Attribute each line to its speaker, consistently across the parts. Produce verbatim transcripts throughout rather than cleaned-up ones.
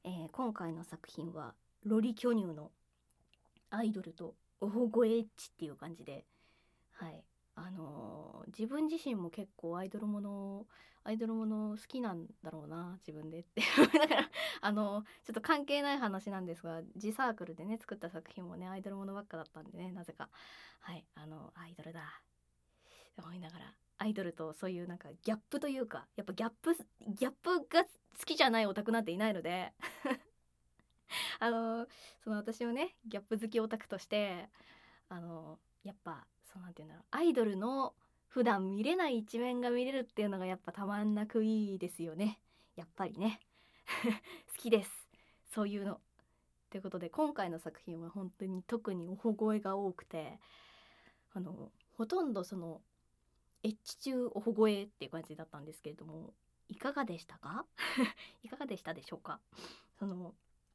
Speaker 1: えー今回の作品はロリ巨乳のアイドルとオフゴエッチっていう感じで、はいあのー自分自身も結構アイドルものアイドルもの好きなんだろうな自分でってだからあのーちょっと関係ない話なんですが、自サークルでね作った作品もねアイドルものばっかだったんでね、なぜかはいあのアイドルだ思いながら、アイドルとそういうなんかギャップというか、やっぱギャップギャップが好きじゃないオタクなんていないのであのその私をねギャップ好きオタクとして、あのやっぱそうなんていうんだろう、アイドルの普段見れない一面が見れるっていうのがやっぱたまんなくいいですよね、やっぱりね好きですそういうの。ということで今回の作品は本当に特におほ声が多くて、あのほとんどそのエッチ中おほ声っていう感じだったんですけれども、いかがでしたかいかがでしたでしょうか。その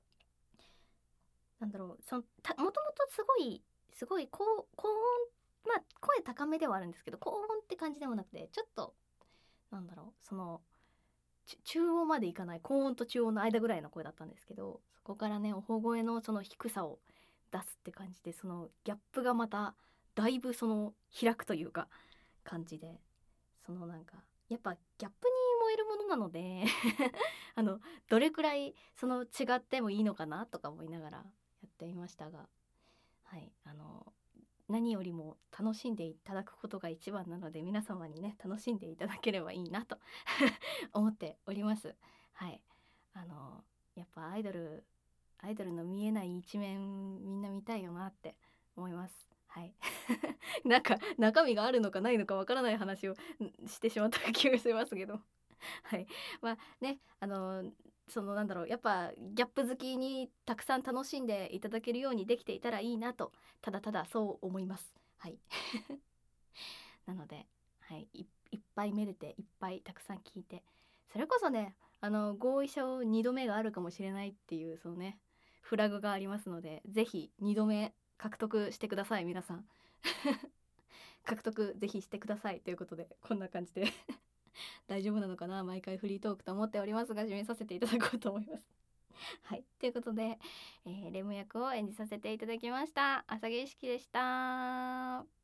Speaker 1: なんだろう、そのたもともとすごいすごい高高音、まあ声高めではあるんですけど高音って感じでもなくて、ちょっとなんだろう、そのち中音までいかない高音と中音の間ぐらいの声だったんですけど、そこからねおほ声のその低さを出すって感じで、そのギャップがまただいぶその開くというか感じで、そのなんかやっぱギャップに燃えるものなのであのどれくらいその違ってもいいのかなとか思いながらやってみましたが、はいあの何よりも楽しんでいただくことが一番なので、皆様にね楽しんでいただければいいなと思っております。はいあのやっぱアイドルアイドルの見えない一面みんな見たいよなって思います。はいなんか中身があるのかないのかわからない話をんしてしまった気がしますけどはいまあねあのそのなんだろう、やっぱギャップ好きにたくさん楽しんでいただけるようにできていたらいいなと、ただただそう思います。はいなので、はい、い、いっぱいめでていっぱいたくさん聞いて、それこそねあの合意書にどめがあるかもしれないっていうそのねフラグがありますので、ぜひにどめ獲得してください皆さん獲得ぜひしてくださいということで、こんな感じで大丈夫なのかな、毎回フリートークと思っておりますが、締めさせていただこうと思いますはいということで、えーレム役を演じさせていただきました浅木意識でした。